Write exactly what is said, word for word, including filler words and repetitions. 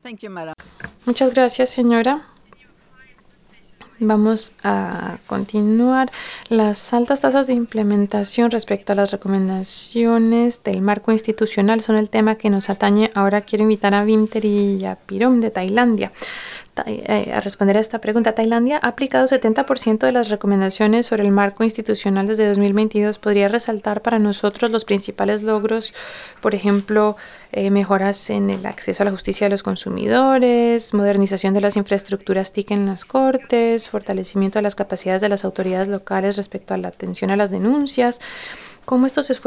Muchas gracias, señora. Vamos a continuar. Las altas tasas de implementación respecto a las recomendaciones del marco institucional son el tema que nos atañe. Ahora quiero invitar a Wimter y a Pirom de Tailandia a responder a esta pregunta. Tailandia ha aplicado setenta por ciento de las recomendaciones sobre el marco institucional desde dos mil veintidós. ¿Podría resaltar para nosotros los principales logros? Por ejemplo, eh, mejoras en el acceso a la justicia de los consumidores, modernización de las infraestructuras T I C en las cortes, fortalecimiento de las capacidades de las autoridades locales respecto a la atención a las denuncias. ¿Cómo estos esfuerzos